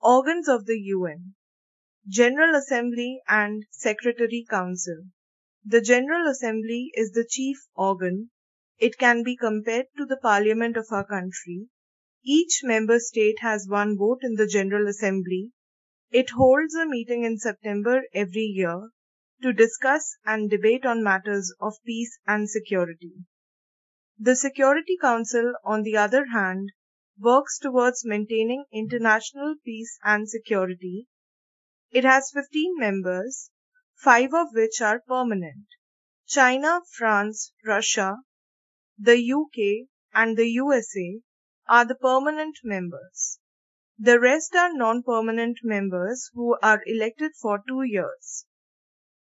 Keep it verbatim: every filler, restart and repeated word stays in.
Organs of the U N: General Assembly and Secretary Council. The General Assembly is the chief organ. It can be compared to the parliament of our country. Each member state has one vote in the General Assembly. It holds a meeting in September every year to discuss and debate on matters of peace and security. The Security Council, on the other hand, works towards maintaining international peace and security. It has fifteen members, five of which are permanent. China, France, Russia, the U K, and the U S A are the permanent members. The rest are non-permanent members who are elected for two years.